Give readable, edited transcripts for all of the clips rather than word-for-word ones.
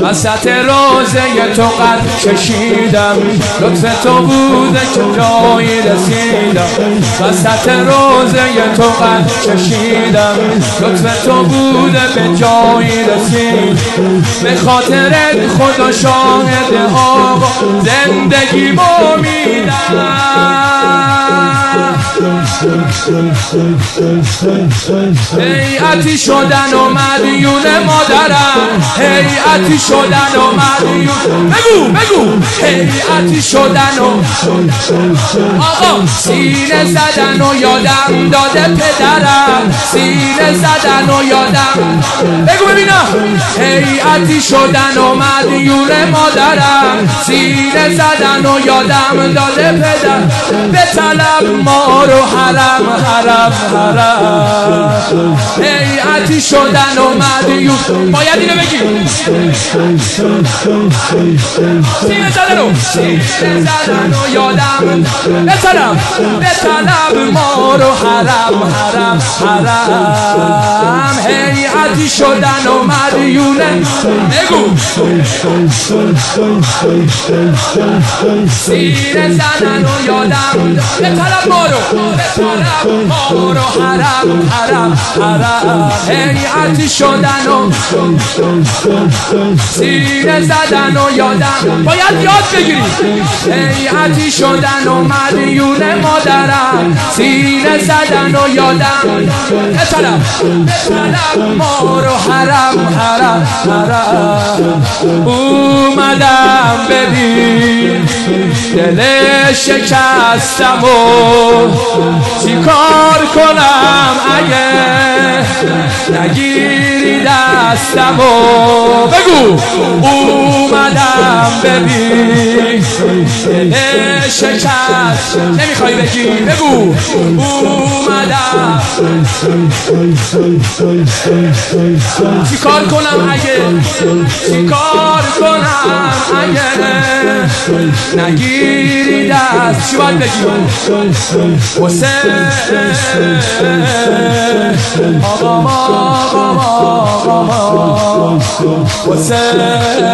وسط روزه تو قد کشیدم لطف تو بوده که جایی رسیدم وسط روزه تو قد کشیدم لطف تو بوده به جایی رسید به خاطرت خدا شاهد آقا زندگی ما میدم هیئتی شدن و مدیون مادرم هیئتی شدن و مدیون بگو هیئتی شدن و آقا سینه زدن و یادم داده پدرم سینه زدن و یادم بگو ببینم هیئتی شدن و مدیون مادرم سینه زدن و یادم داده پدر به طلب ما رو حرم حرم حرم هیئتی شدن و مدیون باید اینو بگیم سینه زدن و یادم به طلب ما رو حرم حرم حرم هیئتی شدن و مدیونه بگو سینه زدن و یادم به طلب ما رو حرم حرم حرم هیئتی شدن و سینه زدن و یادم باید یاد بگیری هیئتی شدن و مدیون مادرم سینه زدن و یادم به طلب ما رو حرم حرم حرم اومدم ببین دل شکستم و چی کار کنم اگه نگیری دستم و بگو اومدم ببین دل شکست نمیخوای بگی بگو اومدم چی کار کنم اگه نگیری دست چی باید بگی حسین حسین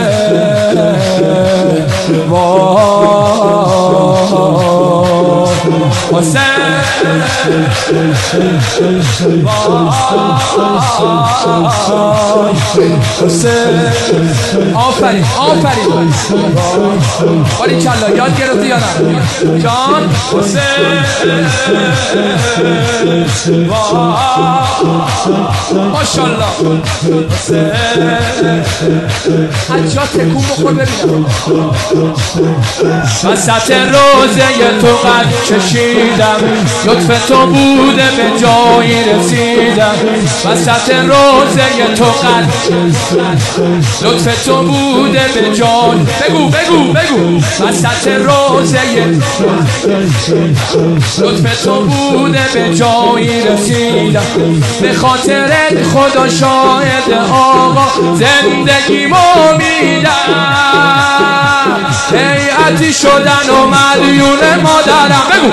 آفرین آفرین باری کلا یاد گرفتی یا نه جان حسین ماشالله از جا تکون بخور ببینم وسط روزه تو قد کشیدم لطف تو بوده به جایی رسیدم وسط روزه تو قد لطف تو بوده به جایی بگو وسط روزه لطف تو بوده به جایی رسیدم به خاطرت خدا شاهد آقا زندگی ما میدم هیئتی شدن و مدیون مادرم بگو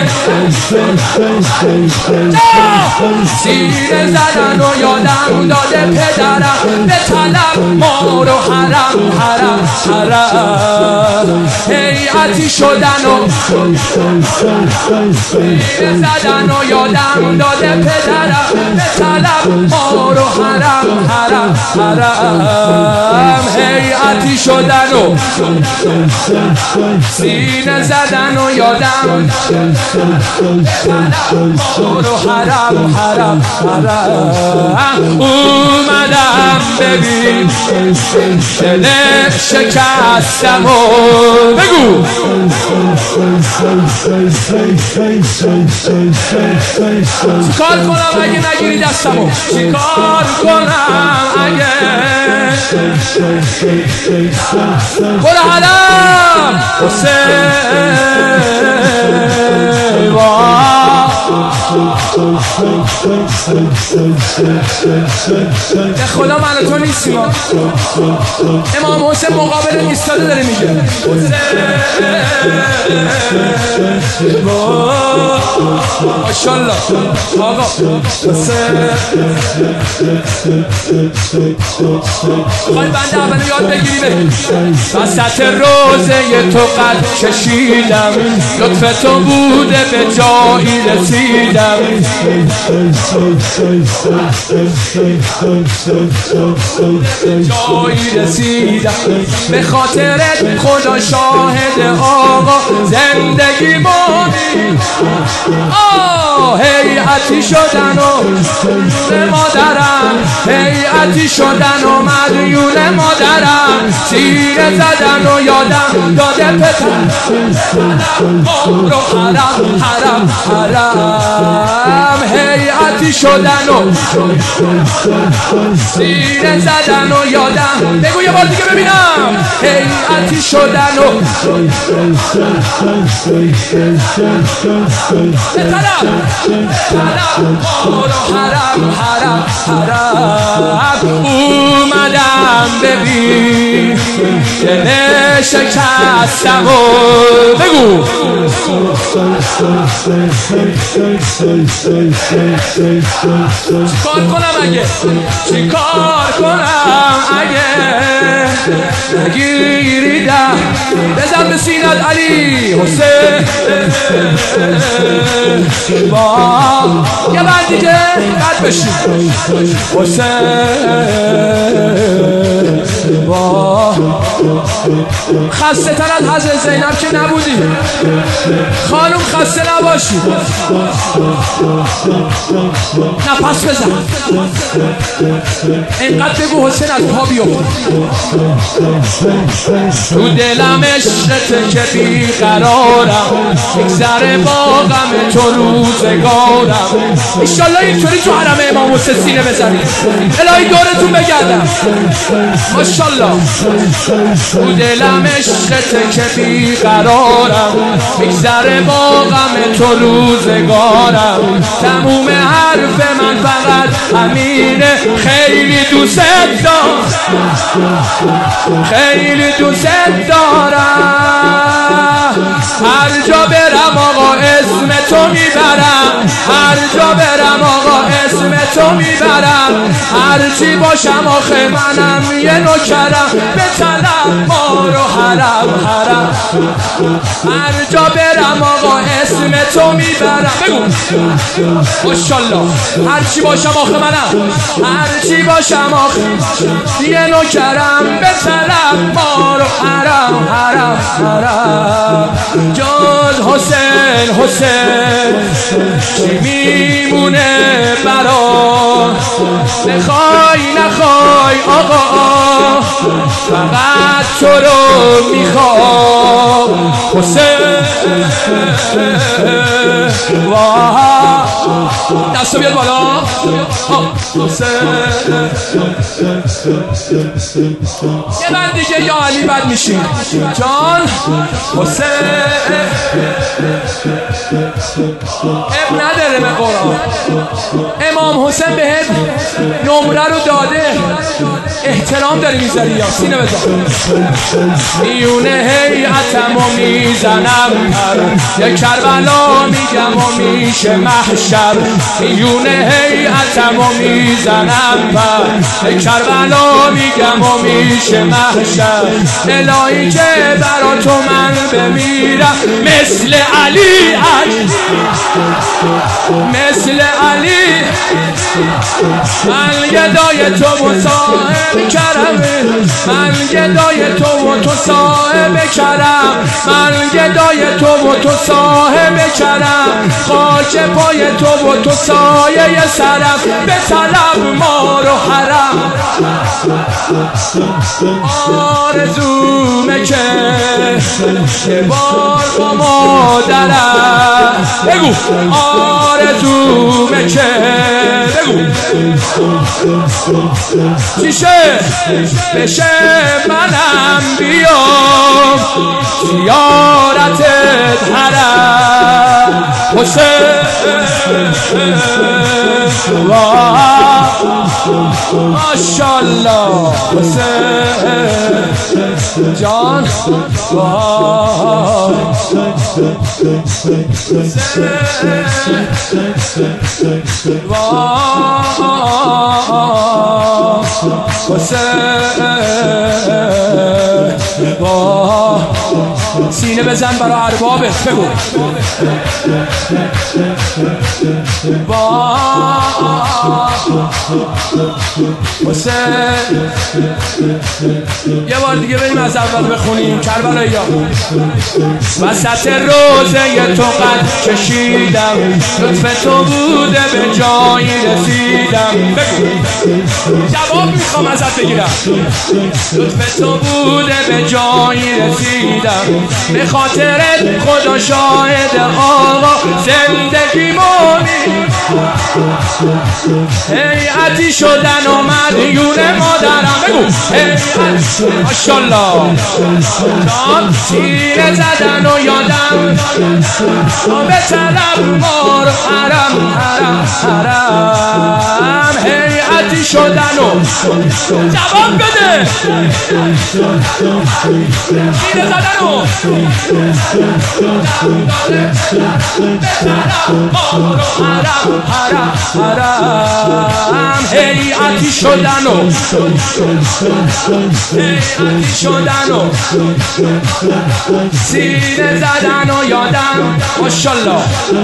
سینه زدن و یادم داده پدرم به طلب ما رو حرم حرم حرم هیئتی شدن و سینه زدن و یادم داده پدرم به طلب ما رو حرم حرم حرم هیئتی شدن و سینه زدن و یادم ما رو حرم حرم حرم اومدم ببین دل شکستم و بگو چیکار کنم اگه نگیری دستمو چیکار کنم اگه برو حرم حسین به خدا من تو نیستیم. امام حسین مقابل ایستاده داره میگه ماشاءالله آقا خواهی بنده اولو یاد بگیریم. وسط روزه تو قد کشیدم، لطف تو بوده به جایی رسیدم. جایی رسیدم به خاطرت خدا شاهد آقا زندگی مانی. هیئتی شدن و مادرم، هیئتی شدن و مدیون مادرم. سینه زدن و یادم داده پدرم رو حرم حرم حرم. هیئتی شدن و سینه زدن و یادم. بگو یه بار دیگه ببینم. هیئتی شدن و به طرف رو حرم حرم حرم. اومدم ببین دل شکستم و بگو چیکار کنم اگه، چیکار کنم اگه نگیریدم. بزن به سینت علی حسین با یه بند دیگه قد بشیم. حسین با خسته تر از حضرت زینب که نبودی خانم، خسته نباشی. نفس بزن اینقدر بگو حسین از پا بیفت. تو دلم عشقته که بیقرارم، میگذره با غم تو روزگارم. ایشالله اینطوری تو حرم امام حسین سینه بزنید، الهی دورتون بگردم. ماشالله تو دلم عشقته که بیقرارم، میگذره با غم تو روزگارم. تموم حرف من فقط همینه، خیلی دوست دارم، خیلی دوست دارم. هر جا برم آقا اسم تو میبرم، هر جا برم آقا اسم تو میبرم. هرچی باشم آخه منم یه نوکرم، به طلب ما رو حرم حرم. هر جا برم آقا اسم تو میبرم. بگو ماشاءالله. هرچی باشم آخه منم، هرچی باشم آخه یه نوکرم، به طلب ما رو حرم حرم حرم. جز حسین حسین چی میمونه برات، بخوای نخوای آقا فقط تو رو میخوام. حسین دستو بیاد بالا. یه بند دیگه یا علی بد میشین جان. حسین اب نداره من قرآن. امام حسین بهت نمره رو داده، احترام داری میذاری. یا سینه بزن. میونه هیئتم و میزنم یه کربلا میگم و میشه محشر. میونه هیئتم و میزنم یه کربلا میگم و میشه محشر. الهی که برا تو من بمیرم مثل علی مثل علی. من گدای تو و صاحب کرمه، من گدای تو و تو صاحب کرم، من گدای تو و تو صاحب کرم. خاک پای تو و تو سایه سرم، به طلب ما رو حرم. آرزومه که یه بار با مادرم. بگو آرزومه که بگو چیشه بشه منم من بیام زیارتت حرم حسین ماشاءالله حسین جان سینه بزن برای اربابت بگو حسین یه بار دیگه بریم از اول بخونیم کربلایی ها وسط روزه تو قد کشیدم لطف تو بوده به جایی رسیدم بگو جواب میخوام ازت بگیرم لطف تو بوده به جایی رسیدم به خاطرت خدا شاهد آقا زندگی مونی هیئتی شدن و مدیون مادرم بگو ماشاءالله جان تیره زدن و یادم به طلب ما رو حرم حرم حرم هیئتی شدن و جواب بده تیره زدن و حرم حرم حرم هیئتی شدن و هیئتی شدن و سینه زدن و یادم ماشاءالله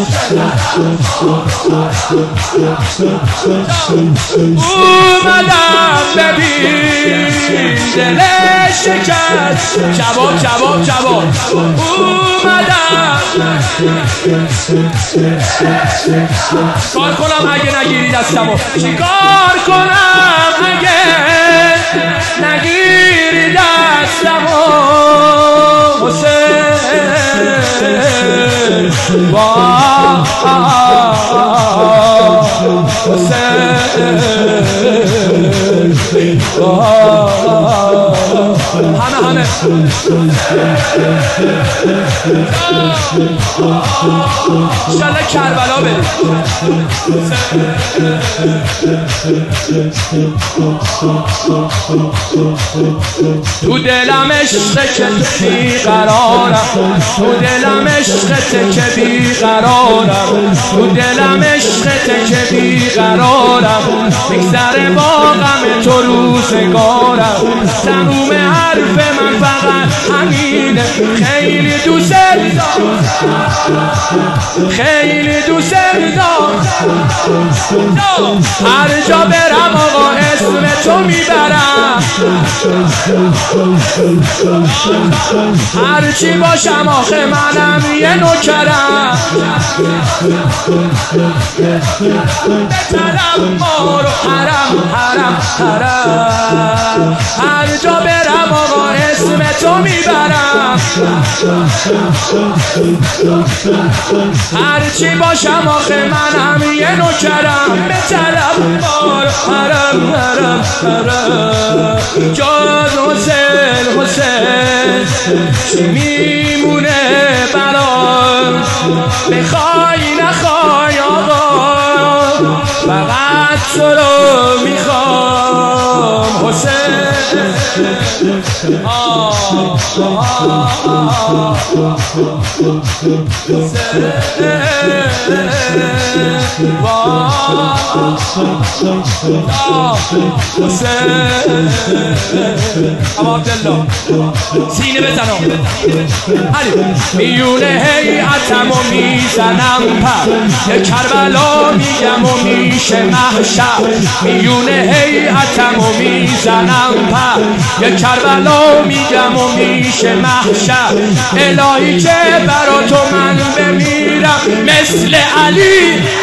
اومدم ببین دلش شکست جواب جواب جواب اومدم کار کنم اگه نگیری دستمو چیکار کنم اگه نگیری دستمو حسین همه انشالله کربلا بده تو دلم عشقه که بیقرارم تو دلم عشقه که بیقرارم تو دلم عشقه که بیقرارم میگذره با غم تو روزگارم تموم حرف من فقط همینه خیلی دوست دارم خیلی دوست دارم هر جا برم آقا اسم تو میبرم هرچی باشم آخه منم یه نوکرم بطلب ما رو حرم حرم حرم هر جا برم آقا اسم تو میبرم هرچی باشم آخه منم یه نوکرم بطلب ما رو حرم حرم حرم جز حسین حسین چی میمونه برام بخوای نخوای آقا فقط تو رو میخوام حسین عبدالله سینه بزنم علی میونه هیئتم و میزنم پر یه کربلا میگم و میشه محشر میونه هیئتم و میزنم پر یه کربلا میگم و میشه محشر الهی که برا تو من بمیرم مثل علی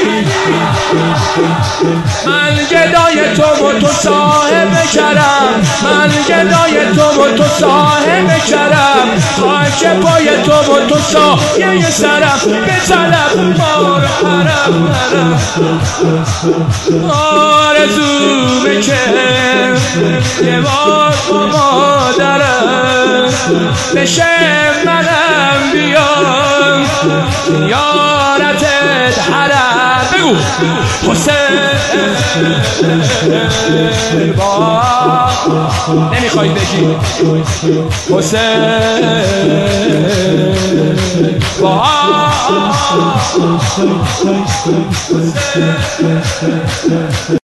من گدای تو و تو صاحب کرم من گدای تو و تو صاحب کرم خاک پای تو و تو سایه سرم به طلب مار حرم حرم آرزومه که یه بار با مادرم بشه منم بیام یارتت حرم بگو حسین با نمیخوای بگی حسین با